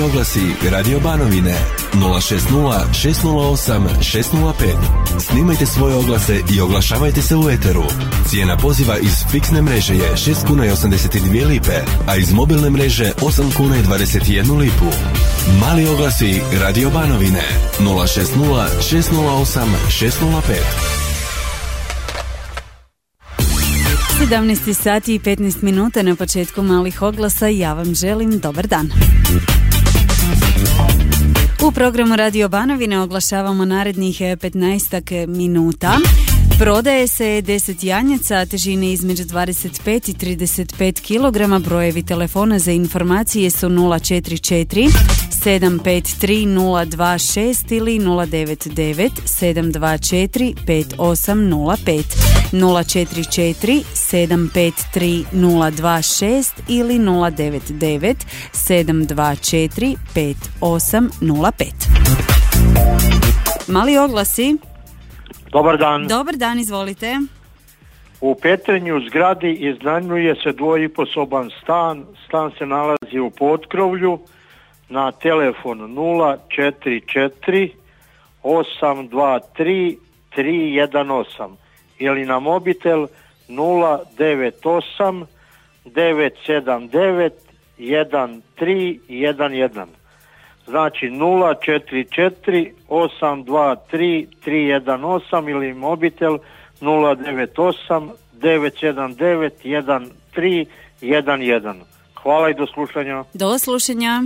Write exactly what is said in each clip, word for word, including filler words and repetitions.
oglasi Radio Banovine nula šest nula šest nula osam šest nula pet. Snimajte svoje oglase i oglašavajte se u eteru. Cijena poziva iz fiksne mreže je šest kuna i osamdeset dvije lipe, a iz mobilne mreže osam kuna i dvadeset jednu lipu. Mali oglasi Radio Banovine nula šest nula šest nula osam šest nula pet. sedamnaest sati i petnaest minuta na početku malih oglasa. Ja vam želim dobar dan. U programu Radio Banovine oglašavamo narednih petnaestak minuta. Prodaje se deset janjaca težine između dvadeset pet i trideset pet kilograma. Brojevi telefona za informacije su nula četiri četiri sedam pet tri nula dva šest ili nula devet devet sedam dva četiri pet osam nula pet. nula četiri četiri sedam pet tri nula dva šest ili nula devet devet sedam dva četiri pet osam nula pet. Mali oglasi. Dobar dan. Dobar dan, izvolite. U Petrinju zgradi iznajmljuje se dvojiposoban stan. Stan se nalazi u potkrovlju. Na telefon nula četiri četiri osam dva tri tri jedan osam ili na mobitel nula devet osam devet sedam devet jedan tri jedan jedan. Znači nula četiri četiri osam dva tri tri jedan osam ili mobitel nula devet osam devet sedam devet jedan tri jedan jedan. Hvala i do slušanja. Do slušanja.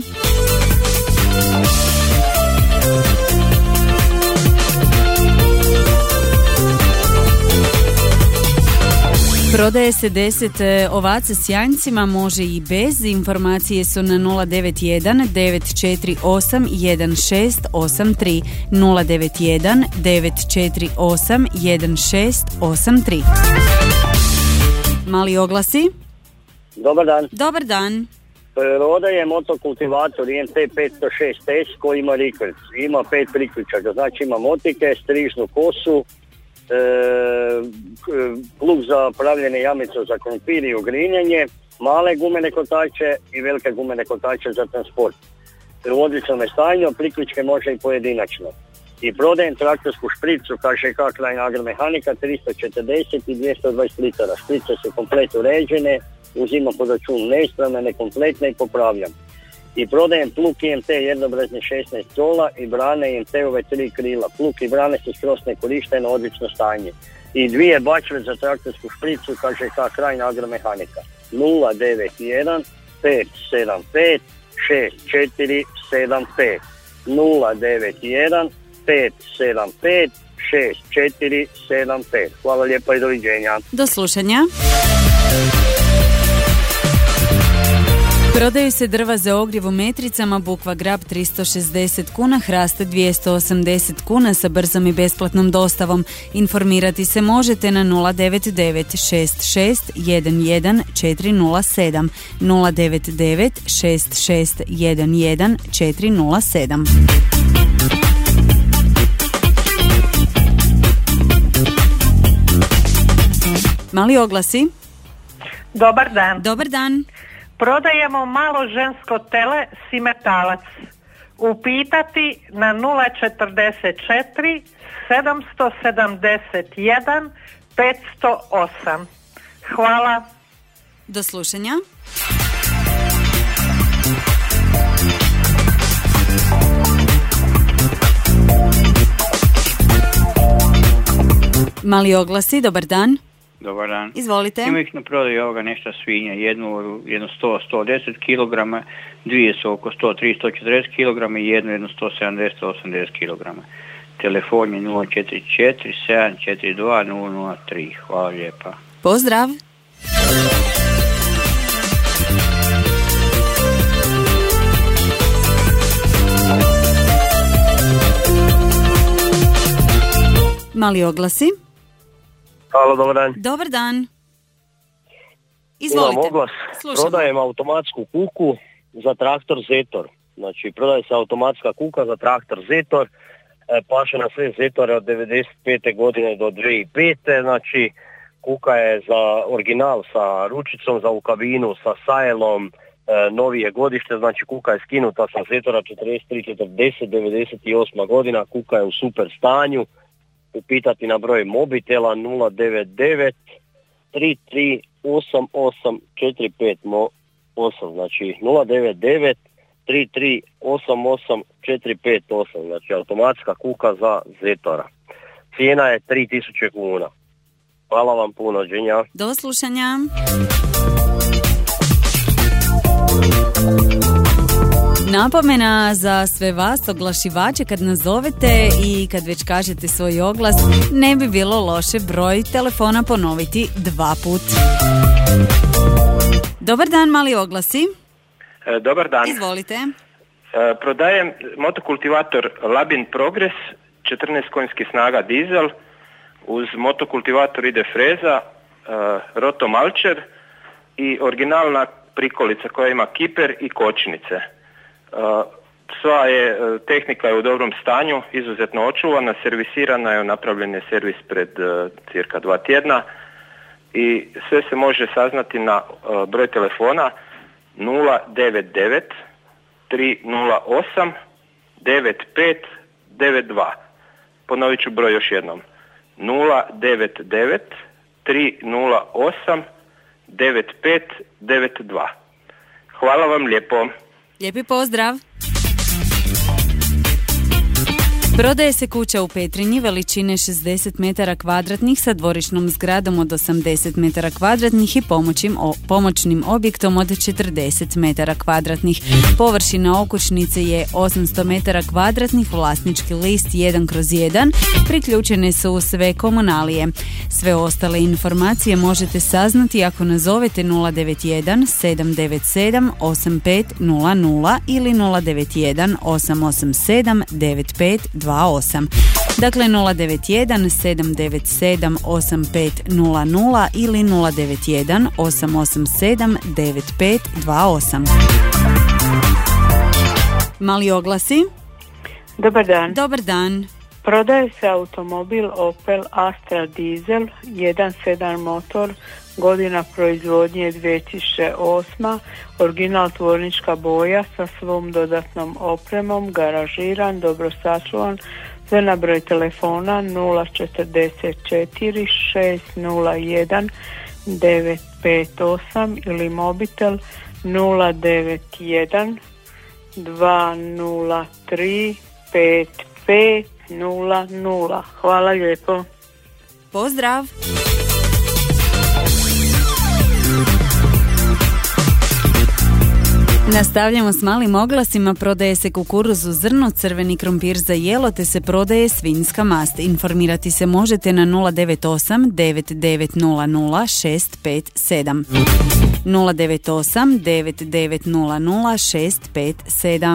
Prodaje se deset ovaca s janjcima, može i bez. Informacije su na nula devet jedan devet četiri osam jedan šest osam tri nula devet jedan devet četiri osam jedan šest osam tri. Mali oglasi. Dobar dan. Dobar dan. Prodaje motokultivator I M T petsto šest S koji ima rikverc. Ima pet priključaka, znači ima motike, strižnu kosu, e, plug za pravljenje jamica za krompir i ugrinjanje, male gumene kotače i velike gumene kotače za transport. U odličnom stanju, priključke može i pojedinačno. I prodajem traktorsku špricu K Ž K Krajina agromehanika tristo četrdeset i dvjesto dvadeset litara. Šprice su komplet uređene, uzimam pod račun neispravne, nekompletne i popravljam. I prodajem plug I M T jednobrazni šesnaest cola i brane I M T-ove tri krila. Plug i brane se skroz ne korište na odlično stanje. I dvije bačve za traktorsku špricu K Ž K Krajina agromehanika nula devet jedan pet sedam pet šest četiri sedam pet nula devet jedan pet sedam pet šest četiri sedam pet. Hvala lijepa i doviđenja. Do slušanja. Prodaju se drva za ogrjev u metricama, bukva grab tristo šezdeset kuna, hrast dvjesto osamdeset kuna sa brzom i besplatnom dostavom. Informirati se možete na nula devet devet šest šest jedan jedan četiri nula sedam nula devet devet šest šest jedan jedan četiri nula sedam. Mali oglasi. Dobar dan. Dobar dan. Prodajemo malo žensko tele Simetalac. Upitati na nula četrdeset četiri sedamsto sedamdeset jedan petsto osam. Hvala. Do slušanja. Mali oglasi, dobar dan. Dobar dan. Izvolite. Ima ih na prodaju ovoga nešto svinja, jednu, jedno sto do sto deset kilograma, dvije su oko sto tri do sto četrdeset kilograma i jednu, jedno sto sedamdeset do osamdeset kilograma. Telefon je nula četiri četiri sedam četiri dva nula nula tri. Hvala lijepa. Pozdrav. Mali oglasi. Halo, dobar dan. Dobar dan. Izvolite. Imam oglas. Slušamo. Prodajem automatsku kuku za traktor Zetor. Znači, prodaje se automatska kuka za traktor Zetor. E, paše na sve Zetore od devedeset pete godine do dvije tisuće pete. Znači, kuka je za original sa ručicom za u kabinu, sa sajelom, e, novije godište, znači kuka je skinuta sa Zetora četrdeset tri četrdeset devedeset osma godina, kuka je u super stanju. Upitati na broj mobitela nula devet devet tri tri osam osam četiri pet osam, znači nula devet devet tri tri osam osam četiri pet osam, znači automatska kuka za Zetora. Cijena je tri tisuće kuna. Hvala vam puno, Đenja. Do slušanja. Napomena za sve vas oglašivače, kad nazovete i kad već kažete svoj oglas, ne bi bilo loše broj telefona ponoviti dva put. Dobar dan, mali oglasi. E, dobar dan. Izvolite. E, prodajem motokultivator Labin Progress, četrnaest konjskih snaga dizel, uz motokultivator ide freza, e, roto malčer i originalna prikolica koja ima kiper i kočnice. Uh, sva je, uh, tehnika je u dobrom stanju, izuzetno očuvana, servisirana je, napravljen je servis pred uh, cirka dva tjedna i sve se može saznati na uh, broj telefona nula devet devet tri nula osam devet pet devet dva. Ponovit ću broj još jednom. nula devet devet tri nula osam devet pet devet dva. Hvala vam lijepo. Lijepi pozdrav. Prodaje se kuća u Petrinji veličine šezdeset metara kvadratnih sa dvorišnom zgradom od osamdeset metara kvadratnih i pomoćim, o, pomoćnim objektom od četrdeset metara kvadratnih. Površina okućnice je osamsto metara kvadratnih, vlasnički list jedan kroz jedan, priključene su sve komunalije. Sve ostale informacije možete saznati ako nazovete nula devet jedan sedam devet sedam osam pet nula nula ili nula devet jedan osam osam sedam devet pet dva osam. Dakle nula devet jedan sedam devet sedam osam pet nula nula ili nula devet jedan osam osam sedam devet pet dva osam. Mali oglasi. Dobar dan. Dobar dan. Prodaje se automobil Opel Astra dizel, jedan sedam motor, godina proizvodnje dvije tisuće osma, original tvornička boja sa svom dodatnom opremom, garažiran, dobro sačuvan, sve na broj telefona nula četrdeset četiri šest nula jedan devet pet osam ili mobitel nula devet jedan dva nula tri pet pet nula nula. Hvala lijepo. Pozdrav. Nastavljamo s malim oglasima. Prodaje se kukuruz u zrno, crveni krompir za jelo, te se prodaje svinjska mast. Informirati se možete na nula devet osam devet devet nula nula šest pet sedam. nula devet osam devet devet nula nula šest pet sedam.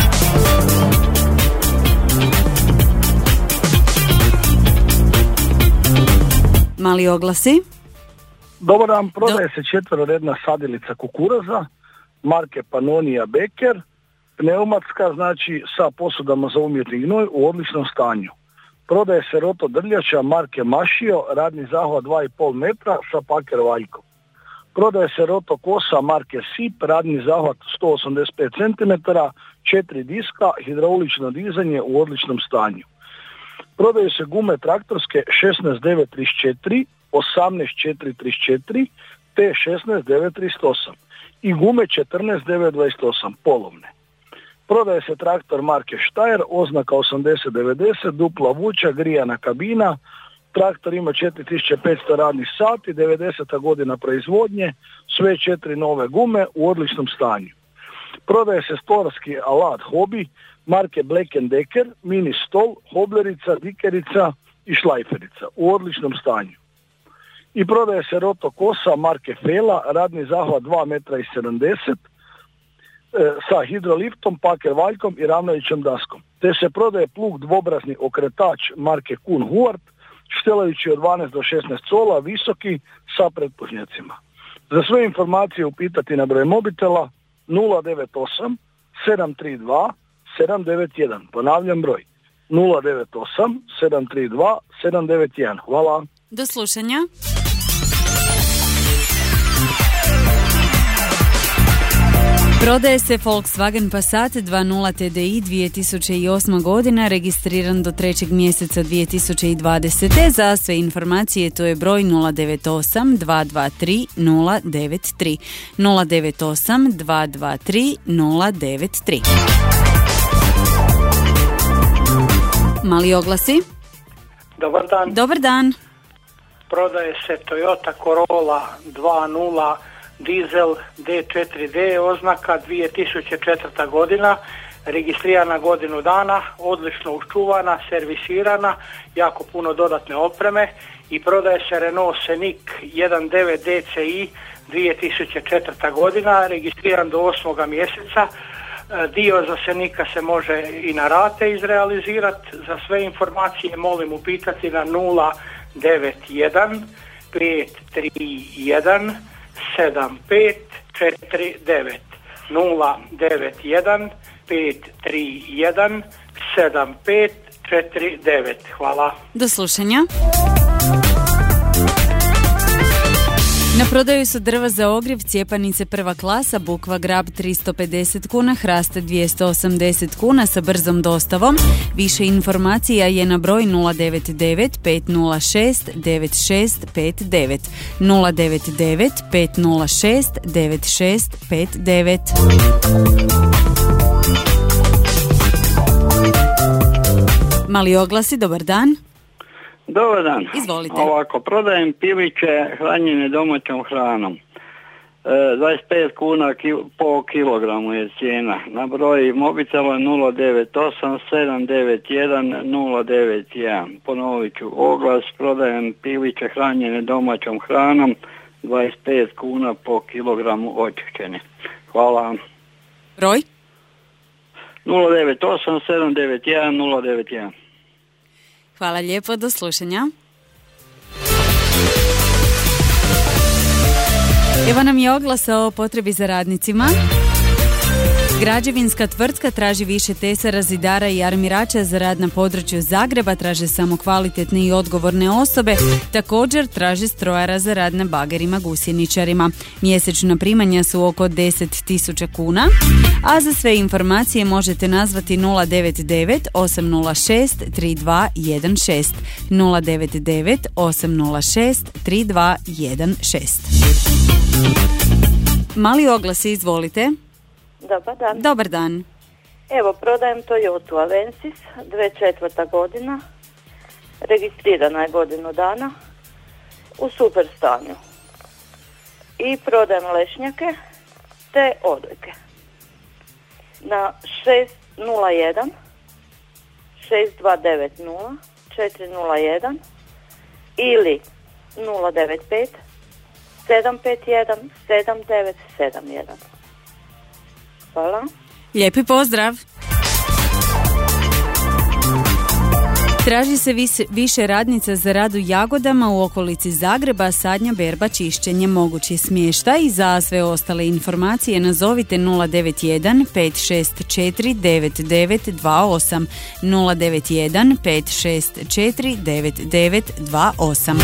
Mali oglasi. Dobar dan, prodaje se četveroredna sadilica kukuruza marke Pannonia Becker, pneumatska, znači sa posudama za umjetni gnoj u odličnom stanju. Prodaje se roto drljača marke Mašio, radni zahvat dva i pol metra sa paker valjkom. Prodaje se roto kosa marke Sip, radni zahvat sto osamdeset pet centimetara, četiri diska, hidraulično dizanje u odličnom stanju. Prodaju se gume traktorske šesnaest devet trideset četiri, osamnaest četiri trideset četiri te šesnaest devet trideset osam i gume četrnaest devet dvadeset osam polovne. Prodaje se traktor marke Steyr, oznaka osamdeset devedeset, dupla vuča, grijana kabina. Traktor ima četiri tisuće petsto radnih sati, devedeseta godina proizvodnje, sve četiri nove gume u odličnom stanju. Prodaje se stolarski alat Hobby marke Black and Decker, mini stol, hoblerica, dikerica i šlajferica u odličnom stanju. I prodaje se roto kosa marke Fela, radni zahvat dva metra i sedamdeset e, sa hidroliftom, paker valjkom i ravnajućom daskom. Te se prodaje plug dvobrazni okretač marke Kuhn Huart, štelajući od dvanaest do šesnaest cola, visoki sa pretpužnjacima. Za sve informacije upitati na broj mobitela nula devet osam sedam tri dva sedam devet jedan. Ponavljam broj nula devet osam sedam tri dva sedam devet jedan. Hvala. Do slušanja. Prodaje se Volkswagen Passat dva nula T D I dvije tisuće osma godina, registriran do trećeg mjeseca dvije tisuće dvadesete. Za sve informacije to je broj nula devet osam dva dva tri nula devet tri. nula devet osam dva dva tri nula devet tri. Mali oglasi. Dobar dan. Dobar dan. Prodaje se Toyota Corolla dva nula dizel D četiri D, oznaka dvije tisuće četvrta godina, registrirana godinu dana, odlično uščuvana, servisirana, jako puno dodatne opreme i prodaje se Renault Scenic jedan devet D C I dvije tisuće četvrta godina, registriran do osmoga mjeseca. Dio za Scenica se može i na rate izrealizirati. Za sve informacije molim upitati na nula devet jedan pet tri jedan sedam pet četiri devet. nula devet jedan pet tri jedan sedam pet četiri devet. Hvala. Do slušanja. Na prodaju su drva za ogrjev, cijepanice prva klasa, bukva grab tristo pedeset kuna, hraste dvjesto osamdeset kuna sa brzom dostavom. Više informacija je na broj nula devet devet pet nula šest devet šest pet devet. nula devet devet pet nula šest devet šest pet devet. Mali oglasi, dobar dan. Dobar dan. Izvolite. Ovako, prodajem piliće hranjene domaćom hranom. E, dvadeset pet kuna ki, po kilogramu je cijena. Na broj mobitela nula devet osam sedam devet jedan nula devet jedan. Ponovit ću oglas, prodajem piliće hranjene domaćom hranom, dvadeset pet kuna po kilogramu očišćene. Hvala vam. Broj? nula devet osam sedam devet jedan nula devet jedan. Hvala lijepo, do slušanja. Evo nam je oglas o potrebi za radnicima. Građevinska tvrtka traži više tesara, zidara i armirača za rad na području Zagreba, traže samo kvalitetne i odgovorne osobe, također traže strojara za rad na bagerima, gusjeničarima. Mjesečna primanja su oko deset tisuća kuna, a za sve informacije možete nazvati nula devet devet osam nula šest tri dva jedan šest. nula devet devet osam nula šest tri dva jedan šest. Mali oglasi, izvolite. Dobar dan. Dobar dan. Evo, prodajem Toyota Avensis, dvije tisuće četvrta godina, registrirana je godinu dana, u super stanju. I prodajem lešnjake te odojke. Na šest nula jedan šest dva devet nula četiri nula jedan ili nula devet pet sedam pet jedan sedam devet sedam jedan. Hvala. Lijepi pozdrav. Traži se vis, više radnica za rad u Jagodama u okolici Zagreba, sadnja, berba, čišćenje, mogući smještaj. I za sve ostale informacije nazovite nula devet jedan pet šest četiri devet devet dva osam. nula devet jedan pet šest četiri devet devet dva osam.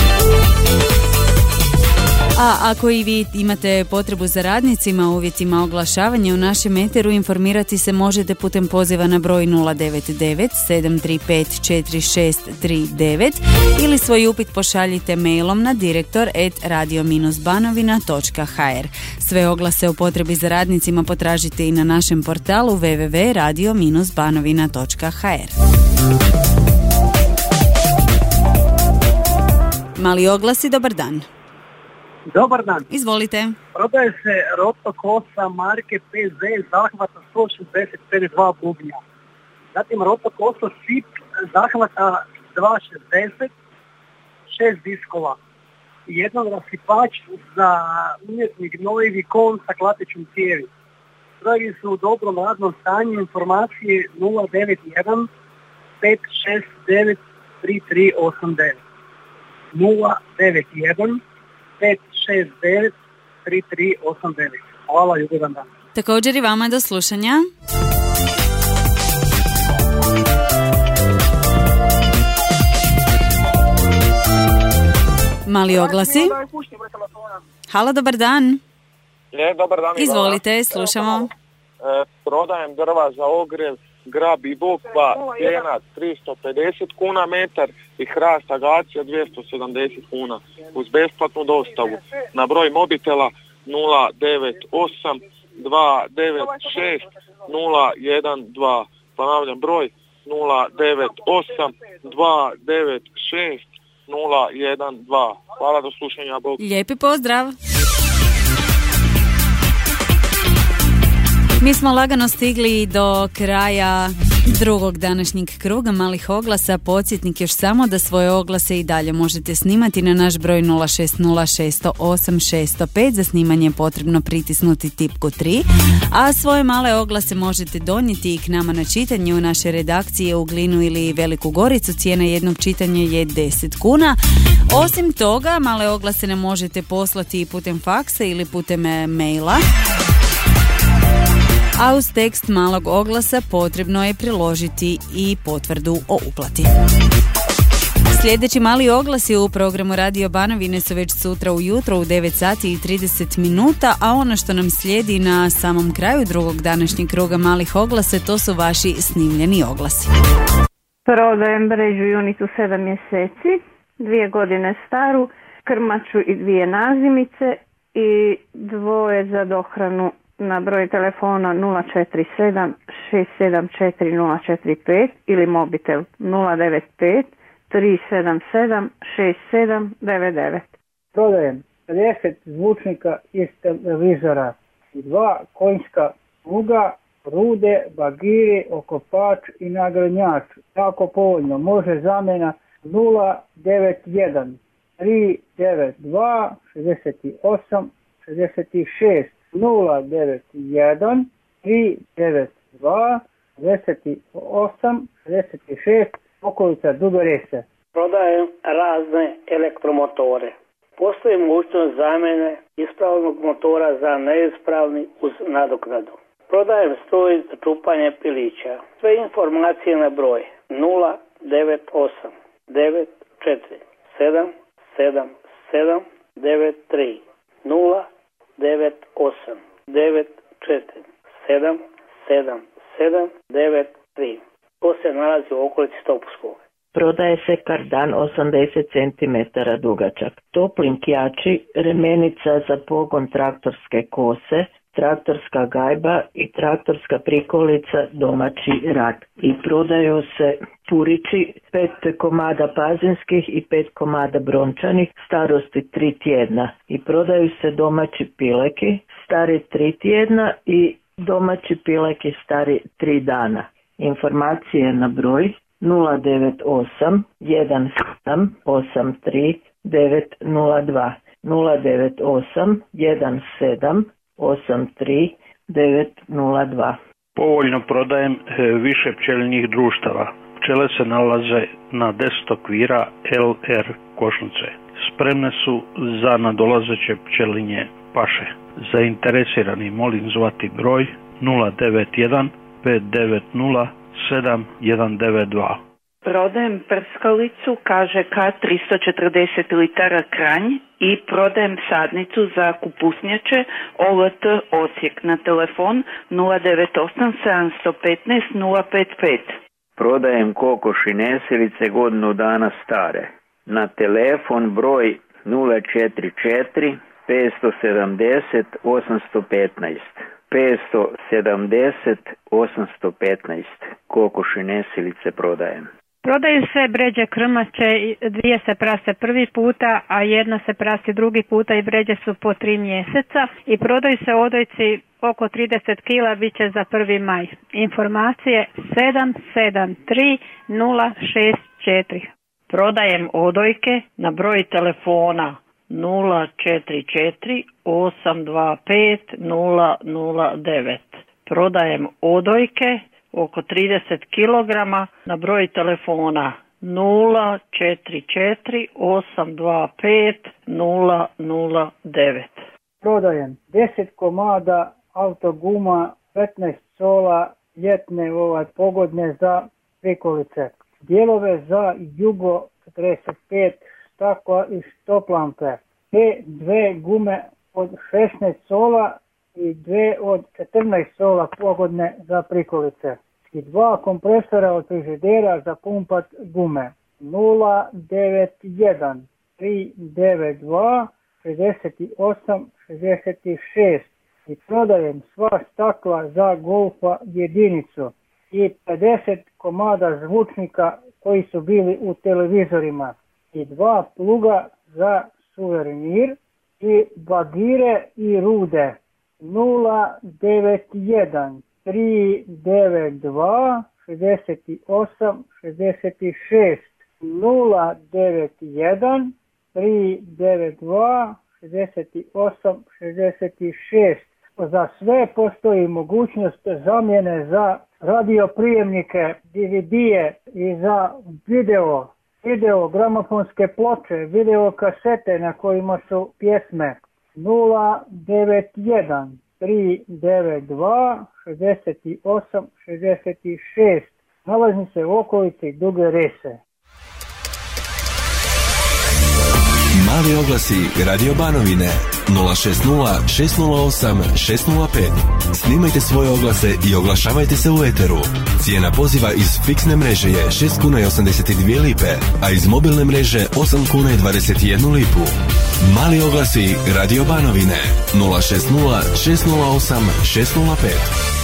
A ako i vi imate potrebu za radnicima u uvjetima oglašavanja u našem eteru, informirati se možete putem poziva na broj nula devet devet sedam tri pet četiri šest tri devet ili svoj upit pošaljite mailom na direktor at radio banovina točka h r. Sve oglase o potrebi za radnicima potražite i na našem portalu w w w točka radio banovina točka h r. Mali oglasi, dobar dan. Dobar dan. Izvolite. Prodaje se Roto kosa marke P Z zahvata sto šezdeset pet dva bubnja. Zatim Roto kosa S I P zahvata dva šezdeset, šest diskova. Jedan rasipač za umjetni gnojivi kon sa klatećom cijevi. Strojevi su u dobrom radnom stanju, informacije nula devet jedan pet šest devet tri tri osam devet. nula devet jedan pet šest devet tri tri osam devet. Hvala, ugodan dan. Također i vama, do slušanja. Mali oglasi. Halo, dobar dan. Je, dobar dan. Izvolite, slušamo. prodajem drva za ogrev, grab i bukva, cijena tristo pedeset kuna metar i hrast agacija dvjesto sedamdeset kuna uz besplatnu dostavu. Na broj mobitela nula devet osam dva devet šest nula jedan dva. Ponavljam broj nula devet osam dva devet šest nula jedan dva. Hvala, do slušanja, Bog. Lijepi pozdrav. Mi smo lagano stigli do kraja drugog današnjeg kruga malih oglasa. Podsjetnik još samo da svoje oglase i dalje možete snimati na naš broj nula šest nula šest osam šest nula pet. Za snimanje je potrebno pritisnuti tipku tri, a svoje male oglase možete donijeti i k nama na čitanje u naše redakcije u Glinu ili Veliku Goricu. Cijena jednog čitanja je deset kuna. Osim toga, male oglase ne možete poslati i putem faksa ili putem maila, a uz tekst malog oglasa potrebno je priložiti i potvrdu o uplati. Sljedeći mali oglasi u programu Radio Banovine su već sutra ujutro u devet sati i trideset minuta, a ono što nam slijedi na samom kraju drugog današnjeg kruga malih oglasa, to su vaši snimljeni oglasi. Prodajem mrežu Junitu sedam mjeseci, dvije godine staru, krmaču i dvije nazimice i dvoje za dohranu na broj telefona nula četiri sedam šest sedam četiri nula četiri pet ili mobitel nula devet pet tri sedam sedam šest sedam devet devet. Prodajem pedeset zvučnika iz televizora i dva konjska pluga, rude, bagiri, okopač i nagranjač. Tako povoljno, može zamjena nula devet jedan tri devet dva šezdeset osam šezdeset šest nula devet jedan tri devet dva šezdeset osam šezdeset šest okolica Dugorese. Prodajem razne elektromotore. Postoji mogućnost zamjene ispravnog motora za neispravni uz nadoknadu. Prodajem stroj za čupanje pilića. Sve informacije na broj nula devet osam devet četiri sedam sedam sedam devet tri nula devet osam devet četiri sedam sedam sedam devet tri. To se nalazi u okolici Topuskog. Prodaje se kardan osamdeset centimetara dugačak, toplinkijači, remenica za pogon traktorske kose, traktorska gajba i traktorska prikolica domaći rad. I prodaju se purići, pet komada pazinskih i pet komada brončanih, starosti tri tjedna. I prodaju se domaći pileki, stari tri tjedna i domaći pileki stari tri dana. Informacije na broj nula devet osam jedan sedam osam tri devet nula dva nula devet osam jedan sedam osam tri devet nula dva. Povoljno prodajem više pčelinjih društava. Pčele se nalaze na deset okvira L R košnice. Spremne su za nadolazeće pčelinje paše. Zainteresirani molim zvati broj nula devet jedan pet devet nula sedam jedan devet dva. Prodajem prskalicu K Ž K tristo četrdeset litara Kranj i prodajem sadnicu za kupusnjače O L T Osijek na telefon nula devet osam sedam jedan pet nula pet pet. Prodajem kokoši nesilice godinu dana stare na telefon broj nula četiri četiri pet sedamdeset osamsto petnaest. pet sedamdeset osamsto petnaest. Kokoši nesilice prodajem. Prodaju se bređe krmače, dvije se prase prvi puta, a jedna se prasi drugi puta i bređe su po tri mjeseca. I prodaju se odojci oko trideset kila, bit će za prvi maj. Informacije sedam sedam tri nula šest četiri. Prodajem odojke na broj telefona nula četiri četiri osam dva pet nula nula devet. Prodajem odojke oko trideset kilograma na broj telefona nula četiri četiri osam dva pet nula nula devet. Prodajem deset komada autoguma petnaest sola ljetne ovaj, pogodne za prikolice. Dijelove za Jugo četrdeset pet stakla i štoplampe. Te dve gume od šesnaest sola i dve od četrnaest sola pogodne za prikolice i dva kompresora od frižidera za pumpat gume. nula devet jedan tri devet dva šezdeset osam šezdeset šest i prodajem sva stakla za golfa jedinicu i pedeset komada zvučnika koji su bili u televizorima i dva pluga za suvenir i bagire i rude. Nula devet jedan tri devet dva šezdeset osam šezdeset šest nula devet jedan tri devet dva šezdeset osam šezdeset šest. Za sve postoji mogućnost zamjene za radioprijemnike, D V D-e i za video, video gramofonske ploče, video kasete na kojima su pjesme. Nula devet jedan tri devet dva šezdeset osam šezdeset šest. Nalazi se u okolici Duge Rese. Mali oglasi Radio Banovine nula šest nula šest nula osam šest nula pet. Snimajte svoje oglase i oglašavajte se u eteru. Cijena poziva iz fiksne mreže je šest kuna i osamdeset dvije lipe, a iz mobilne mreže osam kuna i dvadeset jednu lipu. Mali oglasi Radio Banovine nula šest nula šest nula osam šest nula pet.